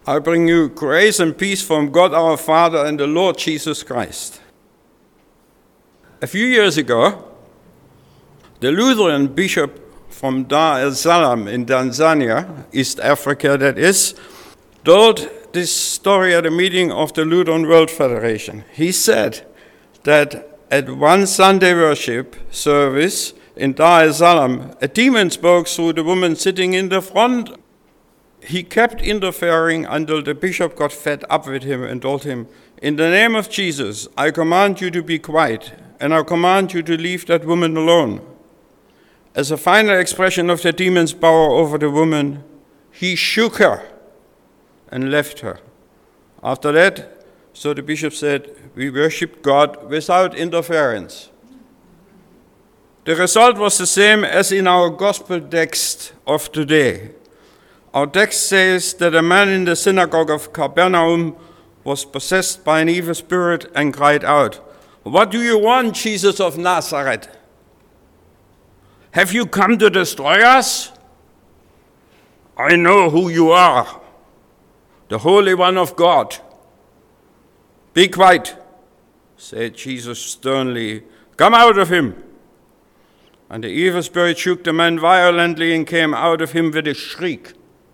I bring you grace and peace from God our Father and the Lord Jesus Christ. A few years ago, the Lutheran bishop from Dar es Salaam in Tanzania, East Africa that is, told this story at a meeting of the Lutheran World Federation. He said that at one Sunday worship service in Dar es Salaam, a demon spoke through the woman sitting in the front. He kept interfering until the bishop got fed up with him and told him, "In the name of Jesus, I command you to be quiet, and I command you to leave that woman alone." As a final expression of the demon's power over the woman, he shook her and left her. After that, so the bishop said, we worshiped God without interference. The result was the same as in our gospel text of today. Our text says that a man in the synagogue of Capernaum was possessed by an evil spirit and cried out, "What do you want, Jesus of Nazareth? Have you come to destroy us? I know who you are, the Holy One of God." "Be quiet," said Jesus sternly. "Come out of him." And the evil spirit shook the man violently and came out of him with a shriek.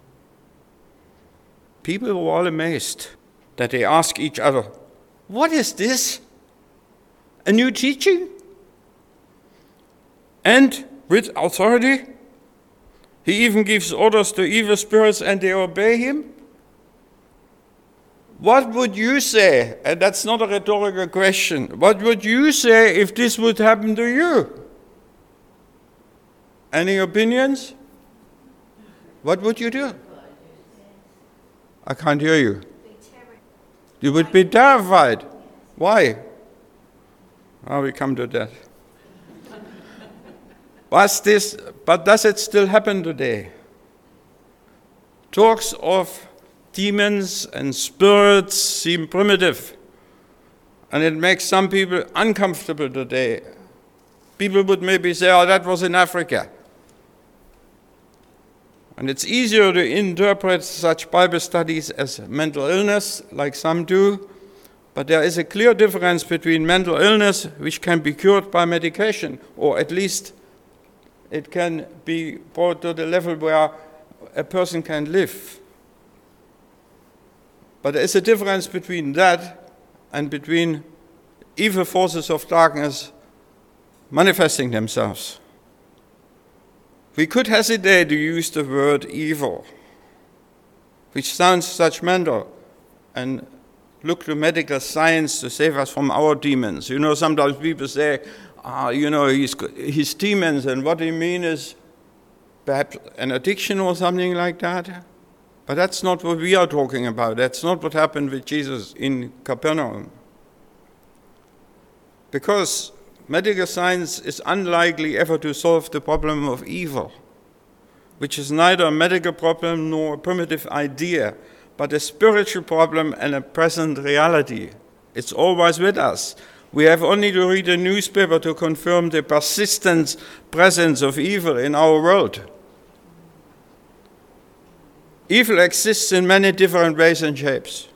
People were all amazed that they asked each other, "What is this? A new teaching? And with authority? He even gives orders to evil spirits and they obey him?" What would you say? And that's not a rhetorical question. What would you say if this would happen to you? Any opinions? What would you do? I can't hear you. You would be terrified. Why? Oh, we come to that. But does it still happen today? Talks of demons and spirits seem primitive, and it makes some people uncomfortable today. People would maybe say, "Oh, that was in Africa." And it's easier to interpret such Bible studies as mental illness, like some do, but there is a clear difference between mental illness, which can be cured by medication, or at least it can be brought to the level where a person can live. But there is a difference between that and between evil forces of darkness manifesting themselves. We could hesitate to use the word evil, which sounds judgmental, and look to medical science to save us from our demons. You know, sometimes people say, he's demons, and what they mean is perhaps an addiction or something like that. But that's not what we are talking about. That's not what happened with Jesus in Capernaum. Because medical science is unlikely ever to solve the problem of evil, which is neither a medical problem nor a primitive idea, but a spiritual problem and a present reality. It's always with us. We have only to read a newspaper to confirm the persistent presence of evil in our world. Evil exists in many different ways and shapes.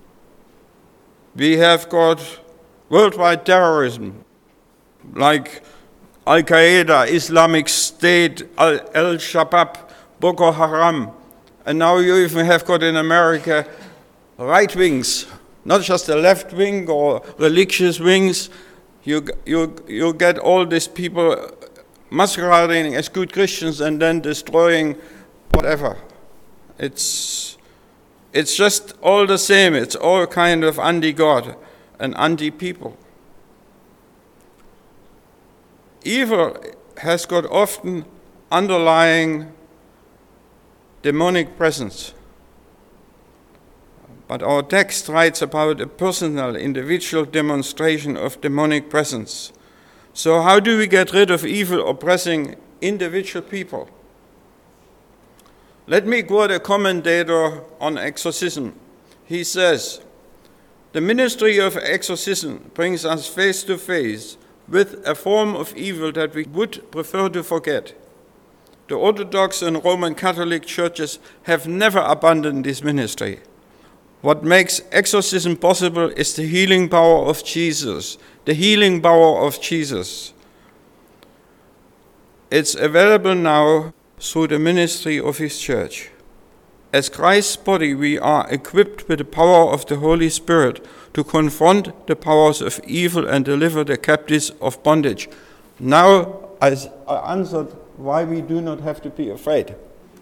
We have got worldwide terrorism, like Al-Qaeda, Islamic State, Al-Shabaab, Boko Haram, and now you even have got in America right wings, not just the left wing or religious wings. You get all these people masquerading as good Christians and then destroying whatever. It's just all the same. It's all kind of anti-God and anti-people. Evil has got often underlying demonic presence. But our text writes about a personal, individual demonstration of demonic presence. So how do we get rid of evil oppressing individual people? Let me quote a commentator on exorcism. He says, "The ministry of exorcism brings us face to face with a form of evil that we would prefer to forget. The Orthodox and Roman Catholic churches have never abandoned this ministry. What makes exorcism possible is the healing power of Jesus. The healing power of Jesus. It's available now through the ministry of his church. As Christ's body, we are equipped with the power of the Holy Spirit to confront the powers of evil and deliver the captives of bondage. Now, I answered why we do not have to be afraid.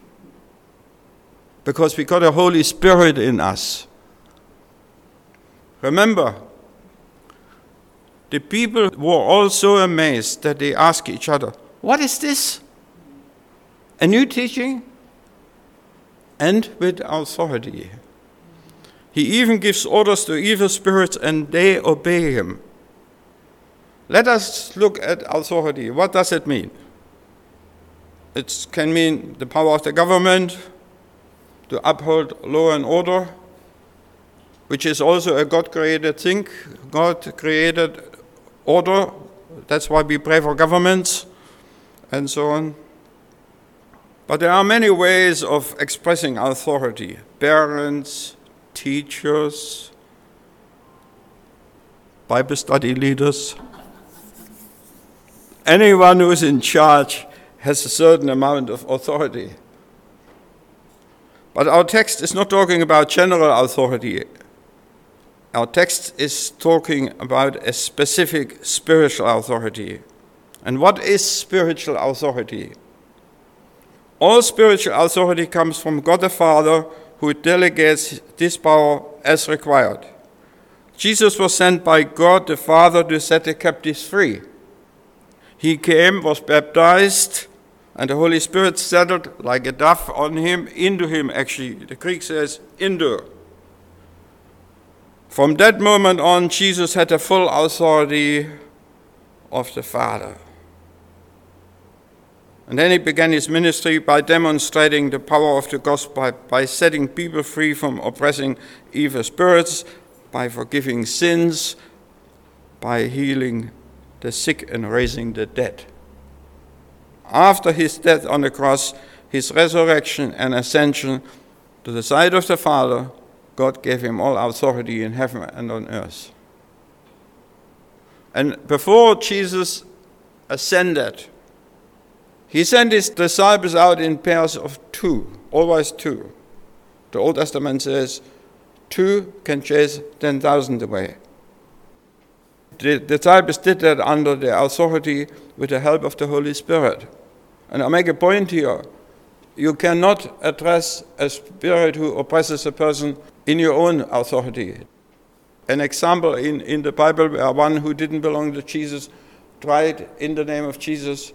Because we got a Holy Spirit in us. Remember, the people were all so amazed that they asked each other, "What is this? A new teaching?" And with authority. He even gives orders to evil spirits and they obey him. Let us look at authority. What does it mean? It can mean the power of the government to uphold law and order, which is also a God-created thing, God-created order. That's why we pray for governments and so on. But there are many ways of expressing authority. Parents, teachers, Bible study leaders. Anyone who is in charge has a certain amount of authority. But our text is not talking about general authority. Our text is talking about a specific spiritual authority. And what is spiritual authority? All spiritual authority comes from God the Father, who delegates this power as required. Jesus was sent by God the Father to set the captives free. He came, was baptized, and the Holy Spirit settled like a dove on him, into him actually. The Greek says, into. From that moment on, Jesus had the full authority of the Father. And then he began his ministry by demonstrating the power of the gospel, by setting people free from oppressing evil spirits, by forgiving sins, by healing the sick and raising the dead. After his death on the cross, his resurrection and ascension to the side of the Father, God gave him all authority in heaven and on earth. And before Jesus ascended, he sent his disciples out in pairs of 2, always 2. The Old Testament says 2 can chase 10,000 away. The disciples did that under the authority with the help of the Holy Spirit. And I make a point here. You cannot address a spirit who oppresses a person in your own authority. An example in the Bible where one who didn't belong to Jesus tried in the name of Jesus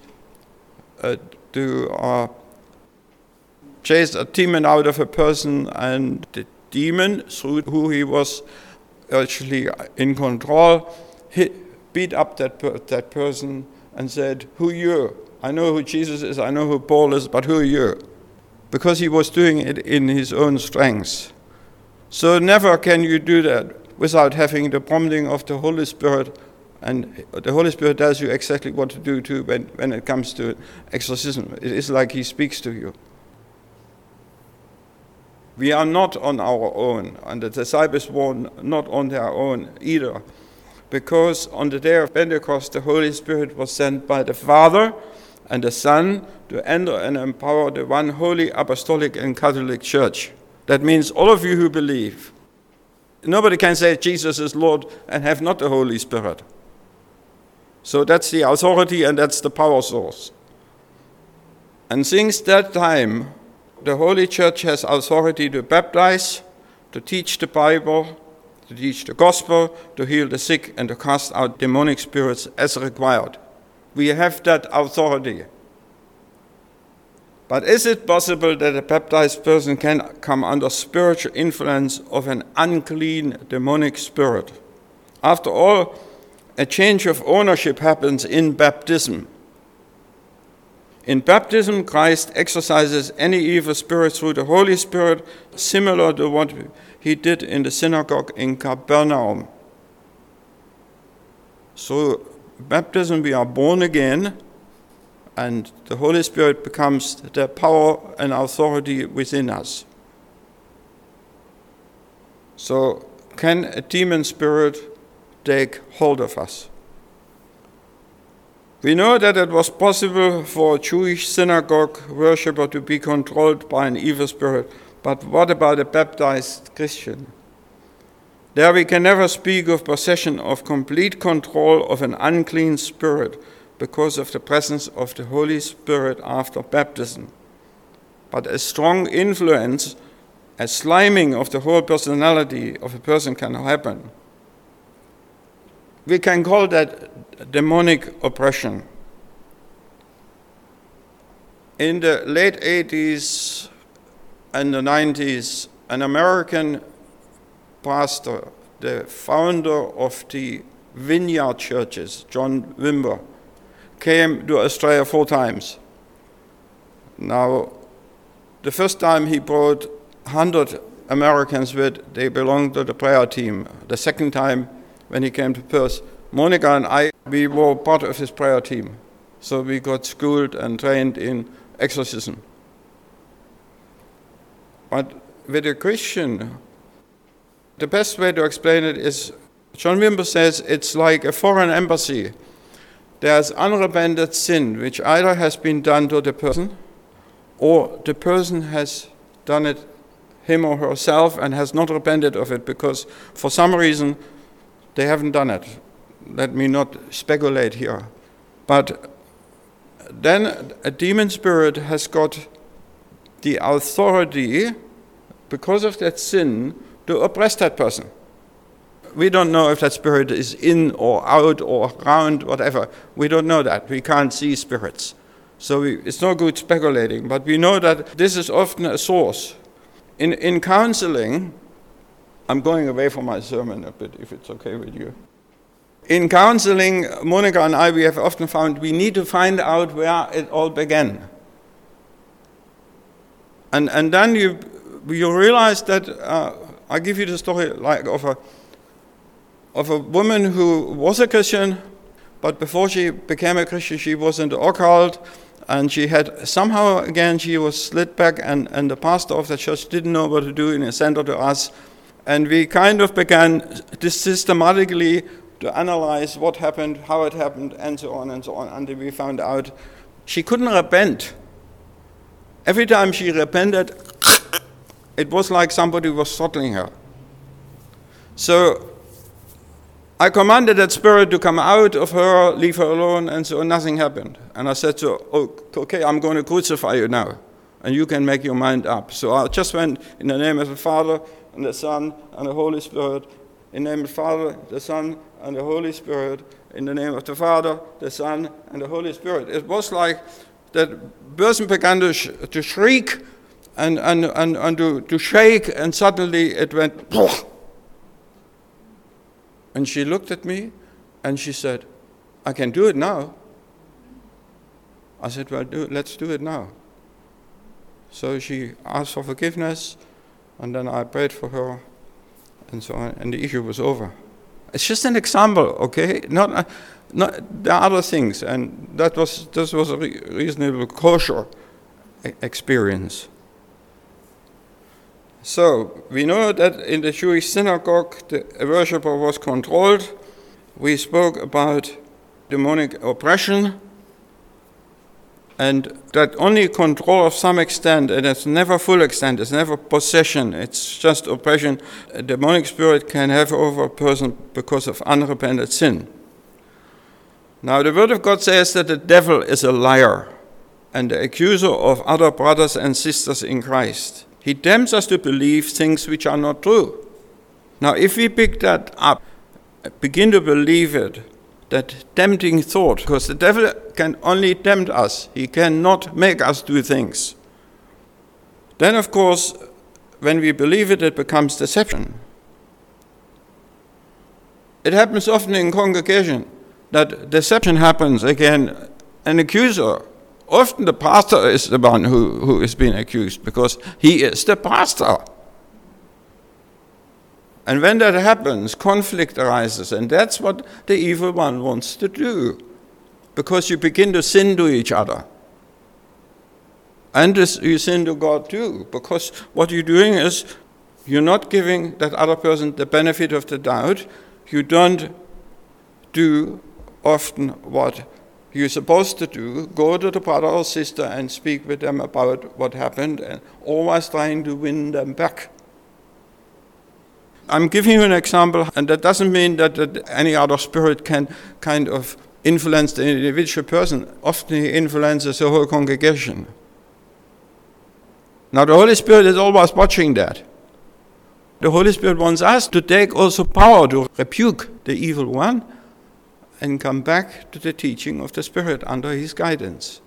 to chase a demon out of a person, and the demon, through who he was actually in control, beat up that person and said, "Who are you? I know who Jesus is, I know who Paul is, but who are you?" Because he was doing it in his own strength. So never can you do that without having the prompting of the Holy Spirit. And the Holy Spirit tells you exactly what to do too when it comes to exorcism. It is like he speaks to you. We are not on our own, and the disciples were not on their own either. Because on the day of Pentecost, the Holy Spirit was sent by the Father and the Son to enter and empower the one holy apostolic and Catholic Church. That means all of you who believe. Nobody can say Jesus is Lord and have not the Holy Spirit. So that's the authority and that's the power source. And since that time, the Holy Church has authority to baptize, to teach the Bible, to teach the gospel, to heal the sick, and to cast out demonic spirits as required. We have that authority. But is it possible that a baptized person can come under spiritual influence of an unclean demonic spirit? After all, a change of ownership happens in baptism. In baptism, Christ exorcises any evil spirit through the Holy Spirit, similar to what he did in the synagogue in Capernaum. Through baptism, we are born again, and the Holy Spirit becomes the power and authority within us. So can a demon spirit take hold of us? We know that it was possible for a Jewish synagogue worshipper to be controlled by an evil spirit, but what about a baptized Christian? There we can never speak of possession of complete control of an unclean spirit because of the presence of the Holy Spirit after baptism. But a strong influence, a sliming of the whole personality of a person can happen. We can call that demonic oppression. In the late 80s and the 90s, an American pastor, the founder of the Vineyard Churches, John Wimber, came to Australia 4 times. Now, the first time he brought 100 Americans with, they belonged to the prayer team. The second time, when he came to Perth, Monica and I, we were part of his prayer team. So we got schooled and trained in exorcism. But with a Christian, the best way to explain it is, John Wimber says it's like a foreign embassy. There's unrepented sin, which either has been done to the person, or the person has done it, him or herself, and has not repented of it because for some reason they haven't done it. Let me not speculate here. But then a demon spirit has got the authority, because of that sin, to oppress that person. We don't know if that spirit is in or out or around, whatever. We don't know that. We can't see spirits. So it's no good speculating, but we know that this is often a source. In counseling, I'm going away from my sermon a bit, if it's okay with you. In counseling, Monica and I, we have often found we need to find out where it all began. And then you realize that, I give you the story like of a woman who was a Christian, but before she became a Christian, she was in the occult, and she had somehow, again, she was slid back, and the pastor of the church didn't know what to do, and he sent her to us. And we kind of began this systematically to analyze what happened, how it happened, and so on, until we found out she couldn't repent. Every time she repented, it was like somebody was throttling her. So I commanded that spirit to come out of her, leave her alone, and so nothing happened. And I said to her, okay, I'm going to crucify you now, and you can make your mind up. So I just went in the name of the Father, and the Son, and the Holy Spirit, in the name of the Father, the Son, and the Holy Spirit, in the name of the Father, the Son, and the Holy Spirit. It was like that person began to shriek and to shake, and suddenly it went, and she looked at me, and she said, I can do it now. I said, well, let's do it now. So she asked for forgiveness, and then I prayed for her, and so on, and the issue was over. It's just an example, okay? Not there are other things, and this was a reasonably kosher experience. So we know that in the Jewish synagogue, the worshipper was controlled. We spoke about demonic oppression, and that only control of some extent, and it's never full extent, it's never possession, it's just oppression. A demonic spirit can have over a person because of unrepented sin. Now the Word of God says that the devil is a liar and the accuser of other brothers and sisters in Christ. He tempts us to believe things which are not true. Now if we pick that up, begin to believe it, that tempting thought, because the devil can only tempt us. He cannot make us do things. Then, of course, when we believe it, it becomes deception. It happens often in congregation that deception happens. Again, an accuser. Often the pastor is the one who is being accused because he is the pastor. And when that happens, conflict arises, and that's what the evil one wants to do, because you begin to sin to each other. And you sin to God too, because what you're doing is You're not giving that other person the benefit of the doubt. You don't do often what you're supposed to do. Go to the brother or sister and speak with them about what happened, and always trying to win them back. I'm giving you an example, and that doesn't mean that any other spirit can kind of influence the individual person. Often he influences the whole congregation. Now the Holy Spirit is always watching that. The Holy Spirit wants us to take also power to rebuke the evil one and come back to the teaching of the Spirit under his guidance.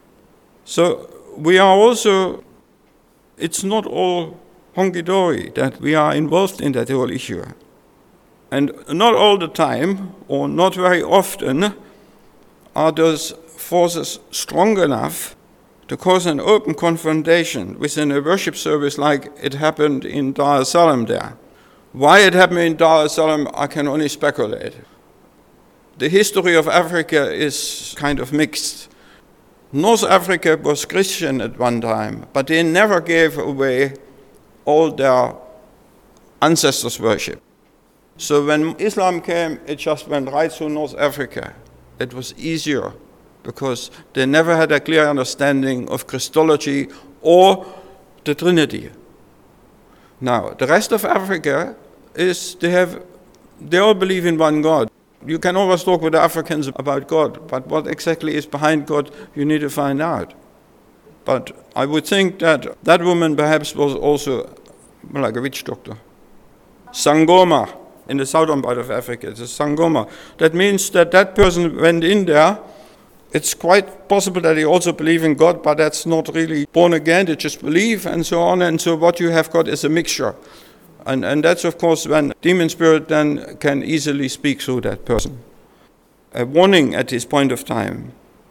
So we are also, it's not all hunky-dory that we are involved in that whole issue. And not all the time, or not very often, are those forces strong enough to cause an open confrontation within a worship service like it happened in Dar es Salaam there. Why it happened in Dar es Salaam, I can only speculate. The history of Africa is kind of mixed. North Africa was Christian at one time, but they never gave away all their ancestors' worship. So when Islam came, it just went right through North Africa. It was easier because they never had a clear understanding of Christology or the Trinity. Now, the rest of Africa they all believe in one God. You can always talk with the Africans about God, but what exactly is behind God, you need to find out. But I would think that that woman perhaps was also like a witch doctor. Sangoma, in the southern part of Africa, it's a Sangoma. That means that person went in there. It's quite possible that he also believed in God, but that's not really born again, they just believe and so on. And so what you have got is a mixture. And that's, of course, when demon spirit then can easily speak through that person. A warning at this point of time.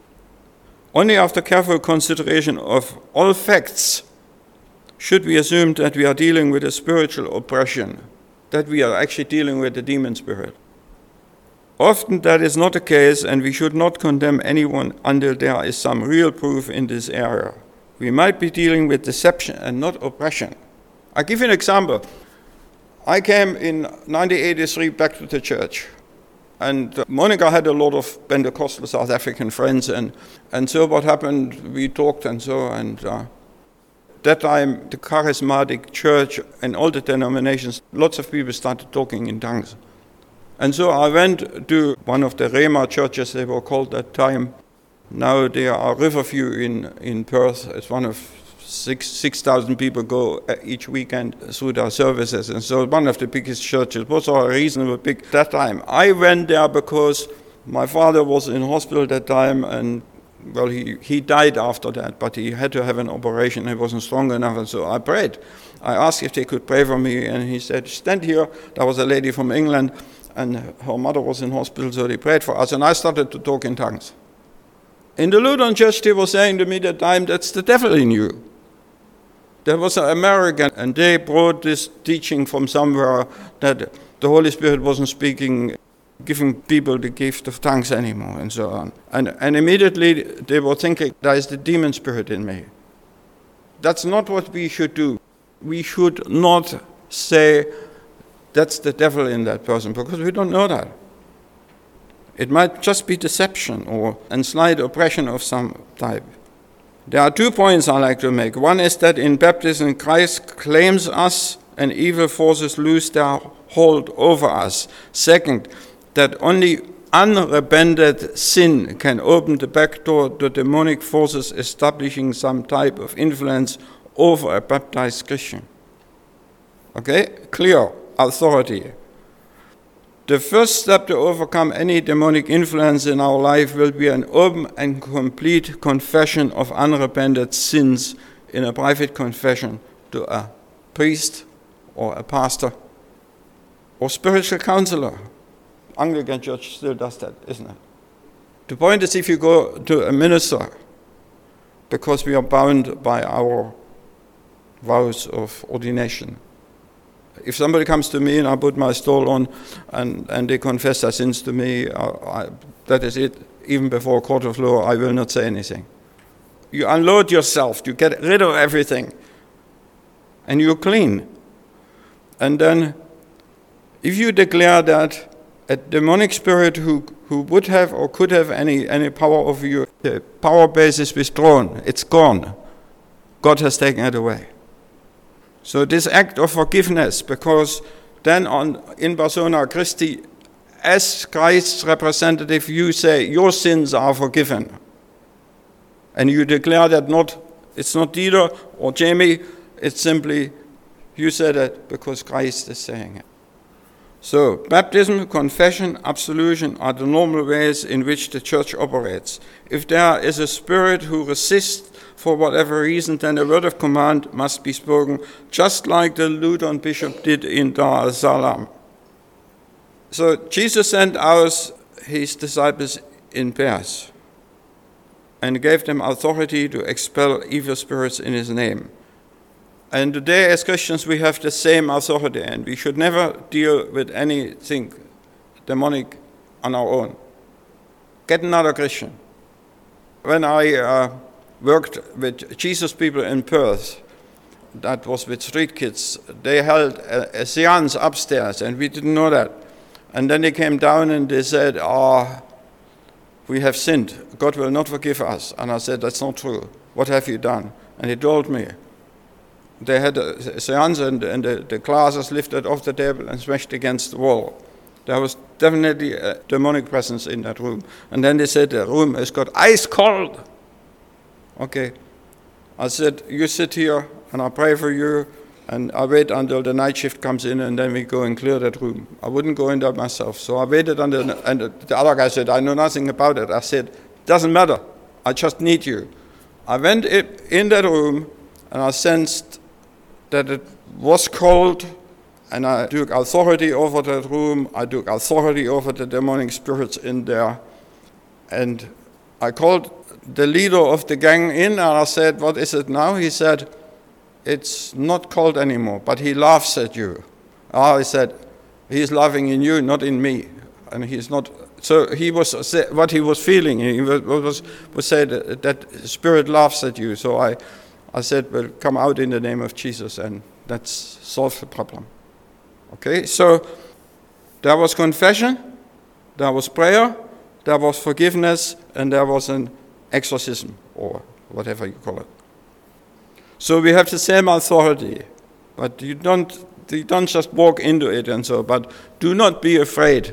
Only after careful consideration of all facts should we assume that we are dealing with a spiritual oppression, that we are actually dealing with a demon spirit. Often that is not the case, and we should not condemn anyone until there is some real proof in this area. We might be dealing with deception and not oppression. I'll give you an example. I came in 1983 back to the church, and Monica had a lot of Pentecostal South African friends, and so what happened, we talked and so, and that time the charismatic church and all the denominations, lots of people started talking in tongues. And so I went to one of the Rhema churches, they were called that time. Now they are Riverview in Perth. It's one of 6,000 people go each weekend through their services. And so one of the biggest churches, was reasonably big at that time. I went there because my father was in hospital at that time, and well, he died after that, but he had to have an operation. He wasn't strong enough, and so I prayed. I asked if they could pray for me, and he said, stand here. There was a lady from England, and her mother was in hospital, so they prayed for us, and I started to talk in tongues. In the Lutheran church, they were saying to me at that time, that's the devil in you. There was an American, and they brought this teaching from somewhere that the Holy Spirit wasn't speaking, giving people the gift of tongues anymore, and so on. And immediately they were thinking, there is the demon spirit in me. That's not what we should do. We should not say, that's the devil in that person, because we don't know that. It might just be deception or slight oppression of some type. There are 2 points I like to make. One is that in baptism, Christ claims us and evil forces lose their hold over us. Second, that only unrepented sin can open the back door to demonic forces establishing some type of influence over a baptized Christian. Okay? Clear authority. The first step to overcome any demonic influence in our life will be an open and complete confession of unrepented sins in a private confession to a priest or a pastor or spiritual counselor. Anglican Church still does that, isn't it? The point is, if you go to a minister, because we are bound by our vows of ordination. If somebody comes to me and I put my stole on and they confess their sins to me, that is it. Even before a court of law, I will not say anything. You unload yourself, you get rid of everything, and you're clean. And then, if you declare that a demonic spirit who would have or could have any power over you, the power base is withdrawn, it's gone. God has taken it away. So this act of forgiveness, because then in persona Christi, as Christ's representative, you say your sins are forgiven. And you declare that it's not Dieter or Jamie, it's simply you said it because Christ is saying it. So, baptism, confession, absolution are the normal ways in which the church operates. If there is a spirit who resists for whatever reason, then a word of command must be spoken, just like the Lutheran bishop did in Dar es Salaam. So, Jesus sent out his disciples in pairs and gave them authority to expel evil spirits in his name. And today, as Christians, we have the same authority, and we should never deal with anything demonic on our own. Get another Christian. When I worked with Jesus people in Perth, that was with street kids, they held a seance upstairs, and we didn't know that. And then they came down and they said, we have sinned. God will not forgive us. And I said, that's not true. What have you done? And he told me. They had a seance and the glasses lifted off the table and smashed against the wall. There was definitely a demonic presence in that room. And then they said the room has got ice cold. Okay. I said, you sit here and I pray for you and I wait until the night shift comes in and then we go and clear that room. I wouldn't go in there myself. So I waited and the other guy said, I know nothing about it. I said, doesn't matter. I just need you. I went in that room and I sensed that it was cold, and I took authority over that room. I took authority over the demonic spirits in there. And I called the leader of the gang in, and I said, what is it now? He said, it's not cold anymore, but he laughs at you. I said, he's laughing in you, not in me. And he's not. So he was what he was feeling. He was said that spirit laughs at you. So I said, well, come out in the name of Jesus, and that's solved the problem. Okay, so there was confession, there was prayer, there was forgiveness, and there was an exorcism, or whatever you call it. So we have the same authority, but you don't just walk into it and so, but do not be afraid.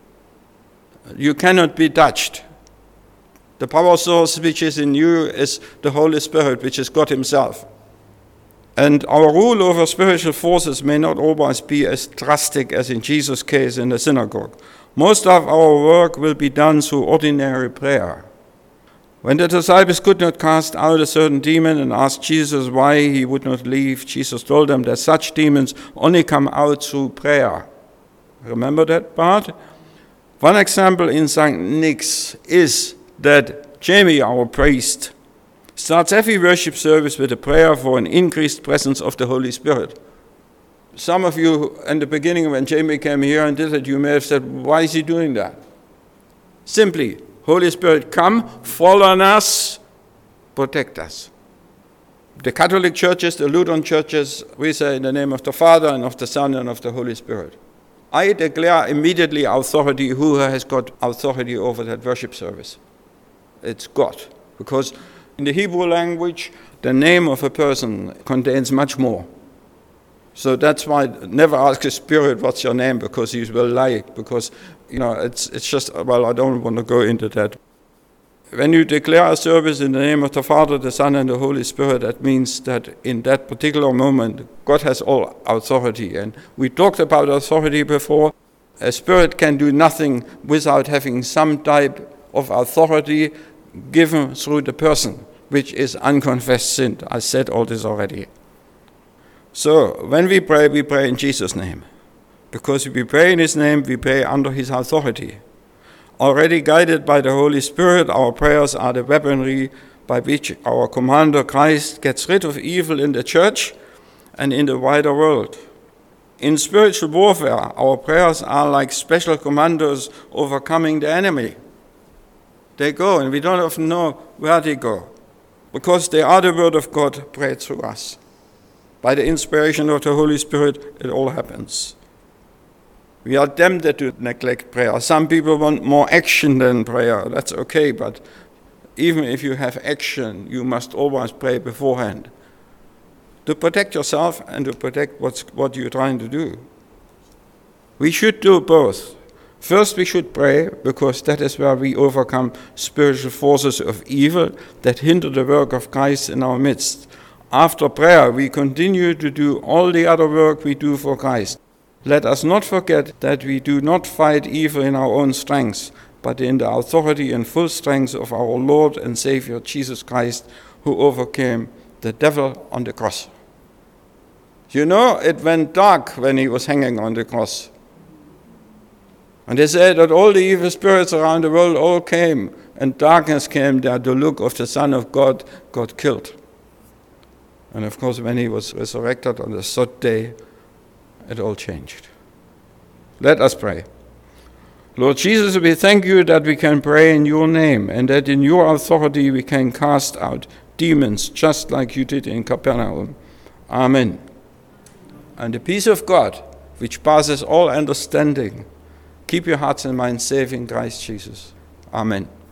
You cannot be touched. The power source which is in you is the Holy Spirit, which is God himself. And our rule over spiritual forces may not always be as drastic as in Jesus' case in the synagogue. Most of our work will be done through ordinary prayer. When the disciples could not cast out a certain demon and asked Jesus why he would not leave, Jesus told them that such demons only come out through prayer. Remember that part? One example in St. Nick's is that Jamie, our priest, starts every worship service with a prayer for an increased presence of the Holy Spirit. Some of you, in the beginning when Jamie came here and did it, you may have said, why is he doing that? Simply, Holy Spirit, come, fall on us, protect us. The Catholic churches, the Lutheran churches, we say in the name of the Father and of the Son and of the Holy Spirit. I declare immediately authority, who has got authority over that worship service. It's God, because in the Hebrew language, the name of a person contains much more. So that's why never ask a spirit, what's your name, because he will lie, because, it's just, well, I don't want to go into that. When you declare a service in the name of the Father, the Son, and the Holy Spirit, that means that in that particular moment, God has all authority. And we talked about authority before. A spirit can do nothing without having some type of authority given through the person, which is unconfessed sin. I said all this already. So when we pray in Jesus' name. Because if we pray in his name, we pray under his authority. Already guided by the Holy Spirit, our prayers are the weaponry by which our commander Christ gets rid of evil in the church and in the wider world. In spiritual warfare, our prayers are like special commandos overcoming the enemy. They go, and we don't often know where they go, because they are the word of God prayed through us. By the inspiration of the Holy Spirit, it all happens. We are tempted to neglect prayer. Some people want more action than prayer. That's okay, but even if you have action, you must always pray beforehand to protect yourself and to protect what you're trying to do. We should do both. First, we should pray, because that is where we overcome spiritual forces of evil that hinder the work of Christ in our midst. After prayer, we continue to do all the other work we do for Christ. Let us not forget that we do not fight evil in our own strength, but in the authority and full strength of our Lord and Savior Jesus Christ, who overcame the devil on the cross. You know, it went dark when he was hanging on the cross. And they said that all the evil spirits around the world all came, and darkness came there. The look of the Son of God got killed. And of course, when he was resurrected on the third day, it all changed. Let us pray. Lord Jesus, we thank you that we can pray in your name, and that in your authority we can cast out demons, just like you did in Capernaum. Amen. And the peace of God, which passes all understanding, keep your hearts and minds safe in Christ Jesus. Amen.